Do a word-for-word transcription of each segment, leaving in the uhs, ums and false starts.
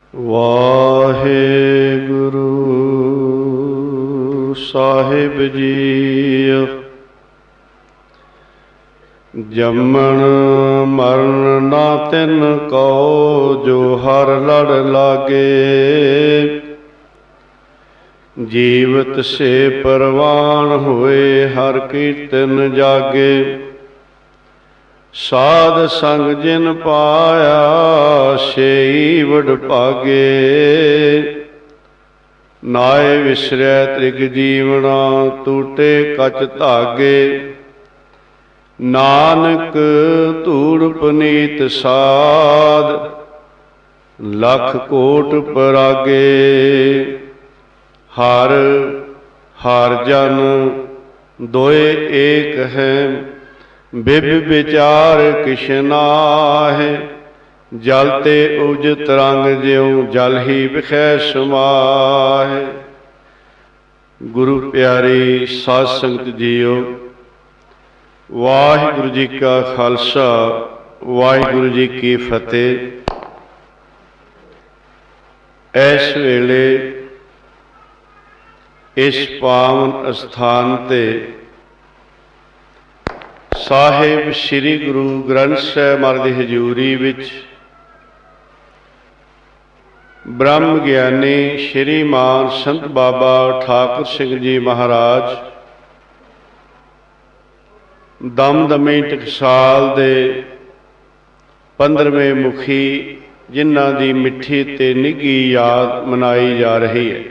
ਵਾਹਿਗੁਰੂ ਸਾਹਿਬ JIO. ਜੰਮਣ ਮਰਨ ਨਾ ਤਿਨ ਕਉ, ਜੋ ਹਰ ਲੜ ਲਾਗੇ। ਜੀਵਤ ਸੇ ਪ੍ਰਵਾਨ ਹੋਏ, ਹਰ ਕੀਰਤਨ ਜਾਗੇ। ਸਾਧ ਸੰਗ ਜਿਨ ਪਾਇਆ, ਸੇਈ ਵਡ ਭਾਗੇ। ਨਾਏ ਵਿਸਰੈ ਤ੍ਰਿਗ ਜੀਵਣਾ, ਟੂਟੇ ਕਚ ਧਾਗੇ। ਨਾਨਕ ਧੂੜ ਪੁਨੀਤ ਸਾਧ, ਲੱਖ ਕੋਟ ਪਰਾਗੇ। ਹਰ ਹਰ ਜਨ ਦੋਏ ਏਕ ਹੈ, ਬਿਬ ਵਿਚਾਰ ਕਿਛ ਨਾਹਿ। ਜਲ ਤੇ ਉਜ ਤਰੰਗ ਜਿਉ, ਜਲ ਹੀ ਵਿਖੈ ਸਮਾਹਿ। ਗੁਰੂ ਪਿਆਰੀ ਸਾਧ ਸੰਗਤ ਜੀਓ, ਵਾਹਿਗੁਰੂ ਜੀ ਕਾ ਖਾਲਸਾ, ਵਾਹਿਗੁਰੂ ਜੀ ਕੀ ਫਤਿਹ। ਇਸ ਵੇਲੇ ਇਸ ਪਾਵਨ ਅਸਥਾਨ ਤੇ ਸਾਹਿਬ ਸ੍ਰੀ ਗੁਰੂ ਗ੍ਰੰਥ ਸਾਹਿਬ ਮਹਾਰਾਜ ਦੀ ਹਜ਼ੂਰੀ ਵਿੱਚ ਬ੍ਰਹਮ ਗਿਆਨੀ ਸ਼੍ਰੀਮਾਨ ਸੰਤ ਬਾਬਾ ਠਾਕੁਰ ਸਿੰਘ ਜੀ ਮਹਾਰਾਜ ਦਮਦਮੀ ਟਕਸਾਲ ਦੇ ਪੰਦਰਵੇਂ ਮੁਖੀ, ਜਿਨ੍ਹਾਂ ਦੀ ਮਿੱਠੀ ਤੇ ਨਿੱਘੀ ਯਾਦ ਮਨਾਈ ਜਾ ਰਹੀ ਹੈ।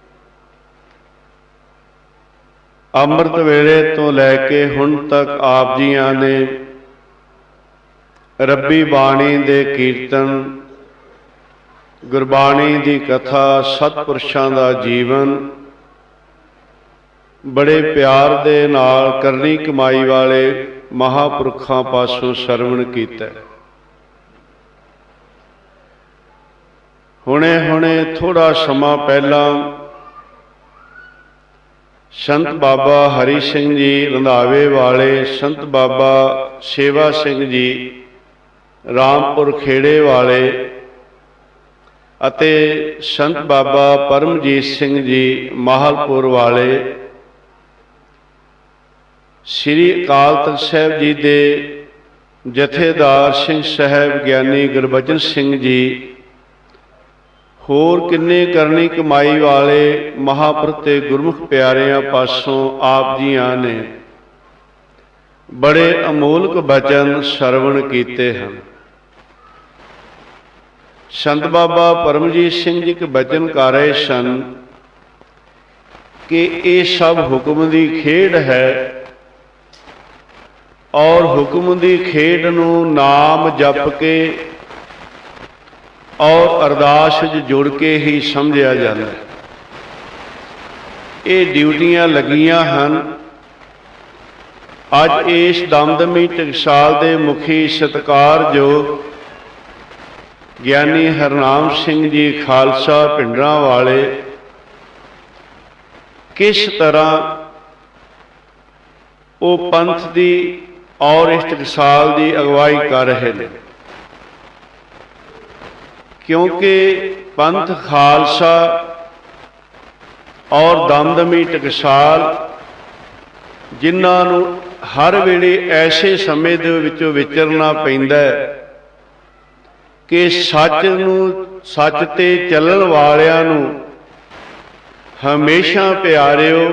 ਅੰਮ੍ਰਿਤ ਵੇਲੇ ਤੋਂ ਲੈ ਕੇ ਹੁਣ ਤੱਕ ਆਪ ਜੀਆਂ ਨੇ ਰੱਬੀ ਬਾਣੀ ਦੇ ਕੀਰਤਨ, ਗੁਰਬਾਣੀ ਦੀ ਕਥਾ, ਸਤਿਪੁਰਸ਼ਾਂ ਦਾ ਜੀਵਨ ਬੜੇ ਪਿਆਰ ਦੇ ਨਾਲ ਕਰਨੀ ਕਮਾਈ ਵਾਲੇ ਮਹਾਂਪੁਰਖਾਂ ਪਾਸੋਂ ਸਰਵਣ ਕੀਤਾ। ਹੁਣੇ ਹੁਣੇ ਥੋੜ੍ਹਾ ਸਮਾਂ ਪਹਿਲਾਂ ਸੰਤ ਬਾਬਾ ਹਰੀ ਸਿੰਘ ਜੀ ਰੰਧਾਵੇ ਵਾਲੇ, ਸੰਤ ਬਾਬਾ ਸੇਵਾ ਸਿੰਘ ਜੀ ਰਾਮਪੁਰ ਖੇੜੇ ਵਾਲੇ ਅਤੇ ਸੰਤ ਬਾਬਾ ਪਰਮਜੀਤ ਸਿੰਘ ਜੀ ਮਾਹਲਪੁਰ ਵਾਲੇ, ਸ੍ਰੀ ਅਕਾਲ ਤਖ਼ਤ ਸਾਹਿਬ ਜੀ ਦੇ ਜਥੇਦਾਰ ਸਿੰਘ ਸਾਹਿਬ ਗਿਆਨੀ ਗੁਰਬਚਨ ਸਿੰਘ ਜੀ, ਹੋਰ ਕਿੰਨੇ ਕਰਨੀ ਕਮਾਈ ਵਾਲੇ ਮਹਾਂਪੁਰਖ ਤੇ ਗੁਰਮੁਖ ਪਿਆਰਿਆਂ ਪਾਸੋਂ ਆਪ ਜੀਆਂ ਨੇ ਬੜੇ ਅਮੋਲਕ ਬਚਨ ਸਰਵਣ ਕੀਤੇ ਹਨ। ਸੰਤ ਬਾਬਾ ਪਰਮਜੀਤ ਸਿੰਘ ਜੀ ਇੱਕ ਬਚਨ ਕਰ ਰਹੇ ਸਨ ਕਿ ਇਹ ਸਭ ਹੁਕਮ ਦੀ ਖੇਡ ਹੈ, ਔਰ ਹੁਕਮ ਦੀ ਖੇਡ ਨੂੰ ਨਾਮ ਜਪ ਕੇ ਔਰ ਅਰਦਾਸ ਵਿੱਚ ਜੁੜ ਕੇ ਹੀ ਸਮਝਿਆ ਜਾਂਦਾ ਹੈ। ਇਹ ਡਿਊਟੀਆਂ ਲੱਗੀਆਂ ਹਨ। ਅੱਜ ਇਸ ਦਮਦਮੀ ਟਕਸਾਲ ਦੇ ਮੁਖੀ ਸਤਿਕਾਰਯੋਗ ਗਿਆਨੀ ਹਰਨਾਮ ਸਿੰਘ ਜੀ ਖਾਲਸਾ ਪਿੰਡਰਾਂ ਵਾਲੇ ਕਿਸ ਤਰ੍ਹਾਂ ਉਹ ਪੰਥ ਦੀ ਔਰ ਇਸ ਟਕਸਾਲ ਦੀ ਅਗਵਾਈ ਕਰ ਰਹੇ ਨੇ, ਕਿਉਂਕਿ ਪੰਥ ਖਾਲਸਾ ਔਰ ਦਮਦਮੀ ਟਕਸਾਲ, ਜਿਨ੍ਹਾਂ ਨੂੰ ਹਰ ਵੇਲੇ ਐਸੇ ਸਮੇਂ ਦੇ ਵਿੱਚੋਂ ਵਿਚਰਨਾ ਪੈਂਦਾ ਹੈ ਕਿ ਸੱਚ ਨੂੰ, ਸੱਚ ਤੇ ਚੱਲਣ ਵਾਲਿਆਂ ਨੂੰ ਹਮੇਸ਼ਾ ਪਿਆਰਿਓ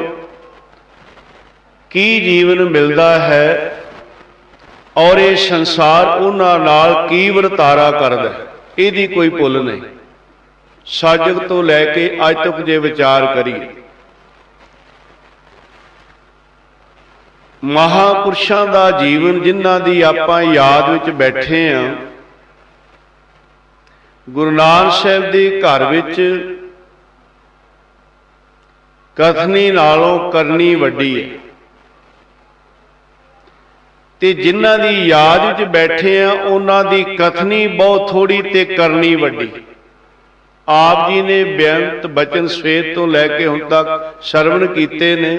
ਕੀ ਜੀਵਨ ਮਿਲਦਾ ਹੈ, ਔਰ ਇਹ ਸੰਸਾਰ ਉਹਨਾਂ ਨਾਲ ਕੀ ਵਰਤਾਰਾ ਕਰਦਾ ਹੈ, ਇਹਦੀ ਕੋਈ ਭੁੱਲ ਨਹੀਂ। ਸਾਜਗ ਤੋਂ ਲੈ ਕੇ ਅੱਜ ਤੱਕ ਜੇ ਵਿਚਾਰ ਕਰੀਏ, ਮਹਾਂਪੁਰਸ਼ਾਂ ਦਾ ਜੀਵਨ ਜਿਨ੍ਹਾਂ ਦੀ ਆਪਾਂ ਯਾਦ ਵਿੱਚ ਬੈਠੇ ਹਾਂ, ਗੁਰੂ ਨਾਨਕ ਸਾਹਿਬ ਦੇ ਘਰ ਵਿੱਚ ਕਥਨੀ ਨਾਲੋਂ ਕਰਨੀ ਵੱਡੀ ਹੈ, ਤੇ ਜਿਨ੍ਹਾਂ ਦੀ ਯਾਦ ਵਿੱਚ ਬੈਠੇ ਆ ਉਹਨਾਂ ਦੀ ਕਥਨੀ ਬਹੁਤ ਥੋੜੀ ਤੇ ਕਰਨੀ ਵੱਡੀ। ਆਪ ਜੀ ਨੇ ਬੇਅੰਤ ਬਚਨ ਸਵੇਤ ਤੋਂ ਲੈ ਕੇ ਹੁਣ ਤੱਕ ਸਰਵਣ ਕੀਤੇ ਨੇ।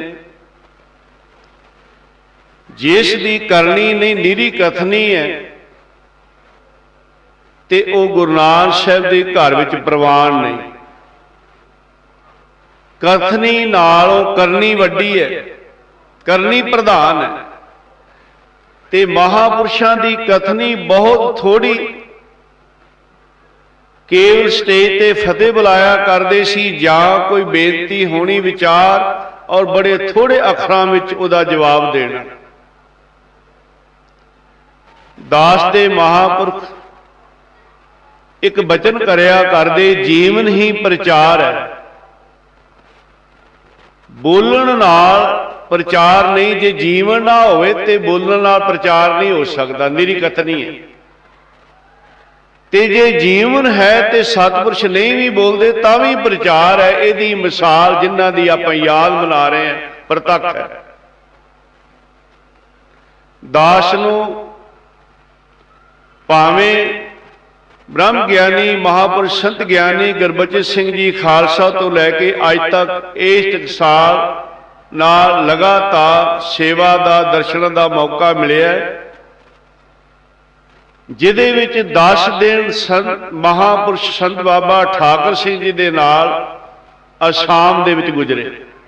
ਜਿਸ ਦੀ ਕਰਨੀ ਨਹੀਂ ਨਿਰੀ ਕਥਨੀ ਹੈ, ते वो गुरु नानक साहिब के घर विच प्रवान नहीं। कथनी नालों करनी वड्डी है, करनी प्रधान है, ते महापुरुषों की कथनी बहुत थोड़ी। केवल स्टेज ते फतेह बुलाया करते सी जां कोई बेनती होनी विचार और बड़े थोड़े अखरां विच उहदा जवाब देना। दास दे महापुरख एक बचन करया करदे, जीवन ही प्रचार है। बोलण नाल प्रचार नहीं, जे जीवन ना होवे ते बोलण नाल प्रचार नहीं हो सकता, निरी कथनी है। ते जे जीवन है ते सतपुरुष नहीं भी बोलते तां भी प्रचार है। इहदी मिसाल जिन्हां दी आपां याद मना रहे हैं प्रतख है। दास नूं भावें ब्रह्म ज्ञानी महापुरुष संत ज्ञानी गुरबचन सिंह जी खालसा तो लैके अज तक इस टकसाल नाल लगातार सेवा का दर्शन का मौका मिलिया, जिहदे विच दस दिन संत महापुरुष संत बाबा ठाकर सिंह जी दे नाल आसाम दे विच गुजरे।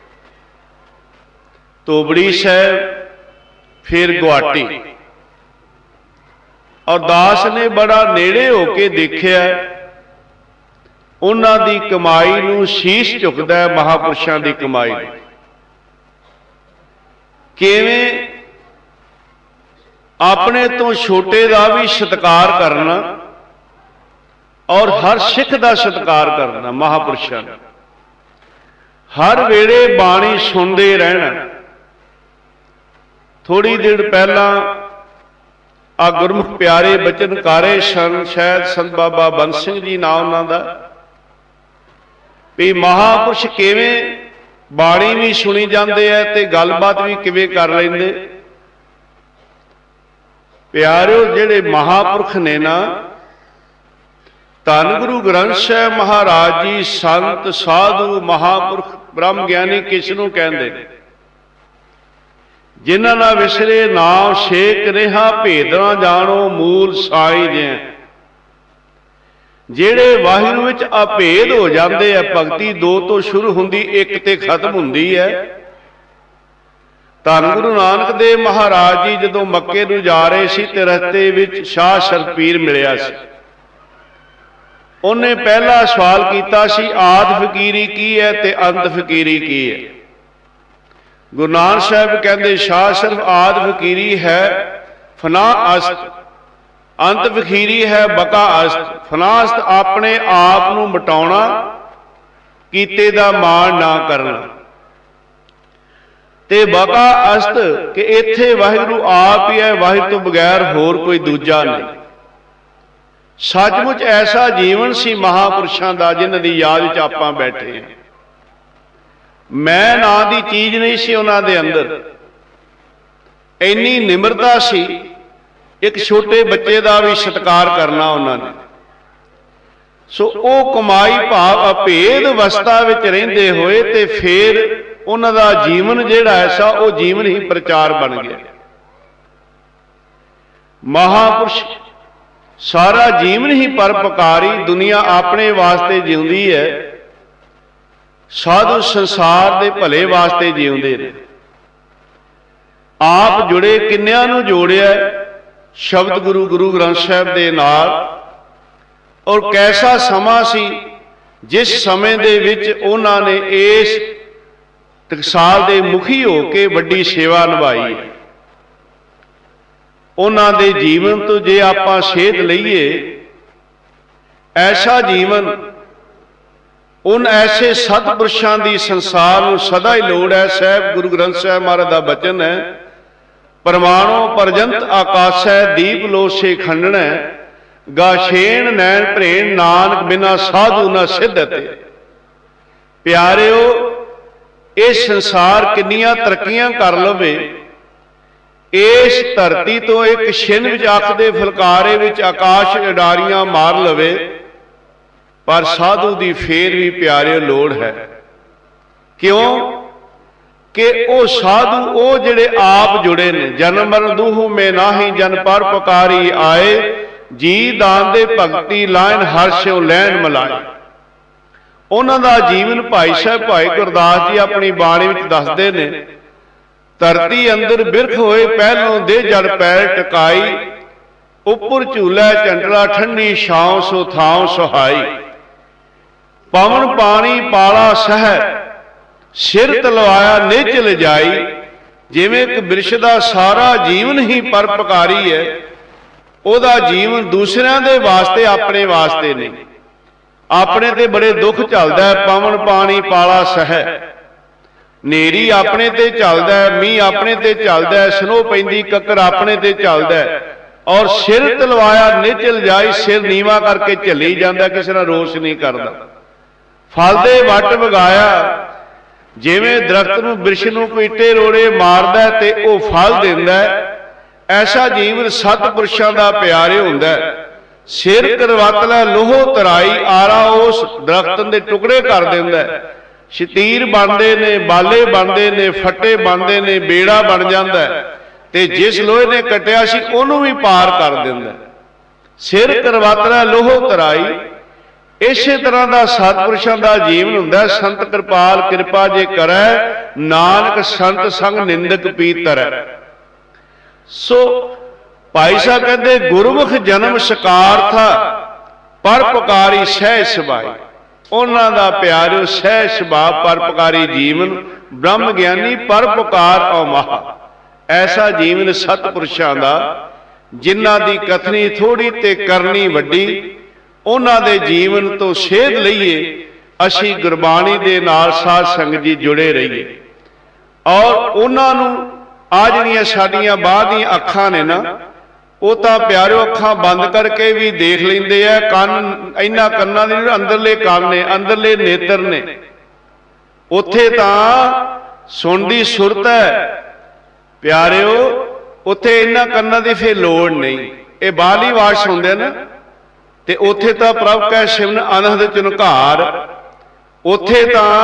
धोबड़ी साहिब, फिर गुवाहाटी। और दास ने बड़ा नेड़े होके देखिया, उन्हां दी कमाई नूं शीश झुकदा है महापुरुषां दी कमाई नूं। किवें अपने तो छोटे का भी सत्कार करना और हर सिख का सत्कार करना। महापुरुषों ने हर वेले बाणी सुनते रहना। थोड़ी देर पहला आ गुरमुख प्यारे बचन कारे सन, शायद संत बाबा बंद सिंह जी नाम उन्हां दा, भी महापुरुष किवें बाणी भी सुनी जाते हैं ते गलबात भी किवें कर लेंदे। प्यारिओ, जिहड़े महापुरख ने ना, धन गुरु ग्रंथ साहिब महाराज जी संत साधु महापुरख ब्रह्म ज्ञानी किस नूं कहंदे ने? जिन्हां ना विसरे नाम शेक रेहा भेद ना जानो मूल साई जे। जिहड़े वाहिगुरू विच अभेद हो जाते हैं, भगती दो तो शुरू हुंदी एक ते खत्म हुंदी है। धन गुरु नानक देव महाराज जी जदों मक्के नूं जा रहे सी ते रस्ते विच शाह शरपीर मिलिया सी। उन्हें पहला सवाल किया सी, आद फकीरी की है ते अंत फकीरी की है? गुरु नानक साहब कहते शाह सिर्फ आद फकीरी है फना अस्त, अंत फकीरी है बका अस्त। फना अस्त अपने आप नूं मिटाउणा, कीते दा मान ना करना, ते बका अस्त कि इत्थे वाहिगुरू आप ही है, वाहिगुरू तो बगैर होर कोई दूजा नहीं। सचमुच ऐसा जीवन सी महापुरुषों का जिन्हां दी याद विच आपां बैठे हैं। मैं ना दी चीज नहीं सी उन्हां दे अंदर, इन्नी निमरता सी। एक छोटे बच्चे का भी सत्कार करना उन्होंने। सो वो कमाई भाव अभेद अवस्था विच रहिंदे होए ते फिर उन्हां दा जीवन जिहड़ा ऐसा वो जीवन ही प्रचार बन गया। महापुरुष सारा जीवन ही परोपकारी, दुनिया अपने वास्ते जिउंदी है, साधु संसार दे भले वास्ते जिउंदे ने। आप जुड़े किन्नियां नूं जोड़िया शब्द गुरु गुरु ग्रंथ साहिब दे नाल। और कैसा समा सी जिस समय दे विच उन्हां ने इस टकसाल दे मुखी हो के वड्डी सेवा निभाई। उन्हां दे जीवन तो जे आपां सेध लईए, ऐसा जीवन उन ऐसे सतपुरुषों की संसार में सदा ही लोड़ है। साहब गुरु ग्रंथ साहिब महाराज का बचन है, परमाणु परजंत आकाशै दीप लोसे खंडन गाशेन नैन प्रेण नानक बिना साधु न सिद्धते। प्यारिओ, इस संसार किन्नियां तरक्कियां कर लवे, इस धरती तो एक छिन विच अख दे फुलकारे विच आकाश उडारियां मार लवे, पर साधु की फेर भी प्यारे लोड़ है। क्यों कि वो साधु वो जिहड़े आप जुड़े ने, जन्म मरण दूह में नाही जन पर पुकारी आए, जी दान दे भगती लाइन हर स्यों लैन मलाए। उन्हां दा जीवन भाई साहब भाई गुरदास जी अपनी बाणी विच दसदे ने, धरती अंदर बिरख होए पहलों दे जड़ पैर टकाई, उपर झूला चंडला ठंडी छांव सो थांव सुहाई। पवन पानी पाला सह सिर तलवाया निज लिजाई, जिवें एक बिरछ दा सारा जीवन ही परोपकारी है, ਉਹਦਾ जीवन दूसरिਆਂ ਦੇ वास्ते अपने वास्ते नहीं। अपने ते बड़े दुख चलदा है, पवन पानी पाला सह, नेरी अपने ते चलदा है, मीह अपने ते चलदा है, स्नो पैंदी कक्कर अपने ते चलदा है, और सिर तलवाया निज लिजाई, सिर नीवा करके झली जांदा, किसी नाल रोष नहीं करदा। फल दे वट वगाया, जिवें दरख्त नूं बिरछ नूं कोई इट्टे रोड़े मारदा ते ओह फल दिंदा है, ऐसा जीवन सतपुरुषां दा प्यारे हुंदा है। सिर करवतला लोहो तराई, आरा उस दरख्त दे टुकड़े कर दिंदा है। शतीर बनदे ने, बाले बनदे ने, फट्टे बनदे ने, बेड़ा बन जांदा है, ते जिस लोहे ने कटिया सी ओनू भी पार कर दिंदा है। सिर करवतला लोहो तराई, इसे तरह का सतपुरुषां दा जीवन हुंदा है। संत कृपाल कृपा जे करै, नानक संत संग निंदक पीतर है। सो भाई साहब कहते गुरमुख जन्म सकार था, परोपकारी सह सुभाई। उन्हां दा प्यारिओ सह सुभाव परोपकारी जीवन, ब्रह्म ज्ञानी परोपकार अमाहा। ऐसा जीवन सतपुरुषां दा, जिन्हां दी कथनी थोड़ी ते करनी वड्डी, उन्हां दे जीवन तो सेध लईए, असीं गुरबाणी दे नाल साध संगत जी जुड़े रहीए। और उन्हां नूं आ जिहड़ियां साडीआं बाहर दीआं अखां ने ना, वो तो प्यारिओ अखां बंद करके भी देख लैंदे आ। कन इन्हां कन्नां दे अंदरले कन ने, अंदरले नेत्र ने, उत्थे तां सुणदी सुरत है प्यारिओ, उत्थे इन्हां कन्नां दी फिर लोड़ नहीं। ये बाहरली आवाज़ सुणदे ना, ते उत्थे तां प्रभ कै सिमन अनहद झुनकार, उत्थे तां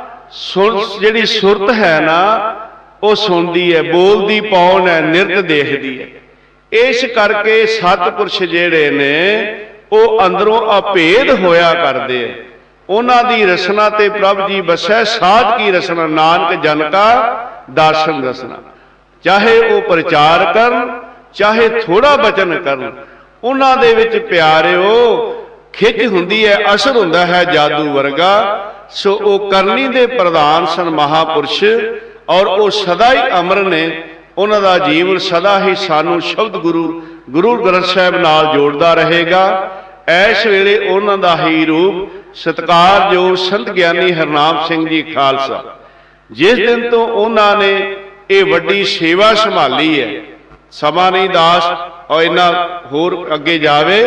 सुर जिहड़ी सुरत है ना वो सुनती है, बोलती पौन है, निरत देखती है। इस करके सतपुरुष जिहड़े ने वो अंदरों अभेद होया करदे हैं। उन्हां दी रसना ते प्रभ जी बसै, साध की रसना नानक जन का दर्शन रसना। चाहे वो प्रचार करन, चाहे थोड़ा बचन करन, उन्हां दे विच प्यारिओ खिच हुंदी है, असर हुंदा है जादू वर्गा। सो वो करनी दे प्रधान सन महापुरुष, और वो सदा ही अमर ने। उन्हां दा जीवन सदा ही सानू शब्द गुरु गुरु ग्रंथ साहिब नाल जोड़दा रहेगा। इस वेले उन्हां दा ही रूप सत्कारयोग संत ज्ञानी हरनाम सिंह जी खालसा, जिस दिन तो उन्हां ने ये वड्डी सेवा संभाली है, समा नहीं दास और इन्ना होर अगे जावे,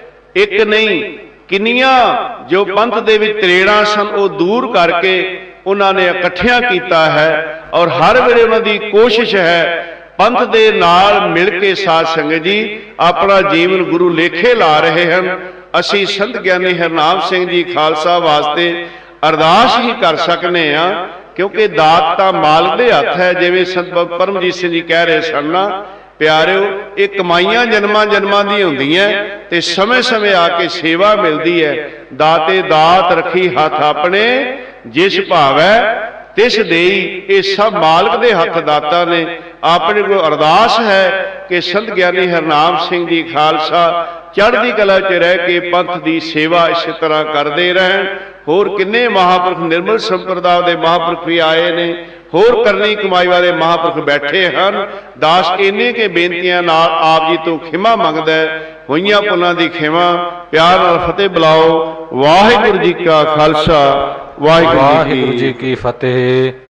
एक नहीं किन्नियां जो पंथ दे विच त्रेड़ा सन वो दूर करके उन्होंने इकट्ठिया किया है। और हर वेले उन्होंने कोशिश है पंथ दे नाल मिल के साध संगत जी अपना जीवन गुरु लेखे ला रहे हैं। असी संत ज्ञानी हरनाम सिंह जी खालसा वास्ते अरदास ही कर सकने हैं, क्योंकि दात तां मालिक दे हत्थ है। जिवें संत परमजीत सिंह जी कह रहे सन ना प्यारिओ, ये कमाइयां जन्मां जन्मां दी हुंदियां ते समय समय आके सेवा मिलती है। दाते दात रखी हथ अपने, जिस भावै तिस देई। ये सब मालिक दे हथ दाता ने। अपने को अरदास है कि संत ज्ञानी हरनाम सिंह जी खालसा चढ़दी कला च रह के पंथ की सेवा इस तरह करते रहन। होर किन्ने महापुरख निर्मल संप्रदाय के महापुरख भी आए ने, होर करनी कमाई वाले महापुरख बैठे हैं। दास इन्ने के बेनतियां नाल आप जी तो खिमा मंगदा है। होइयां पुलां दी खिमा प्यार नाल फतेह बुलाओ। वाहिगुरू जी का खालसा, वाहिगुरू जी की फतेह।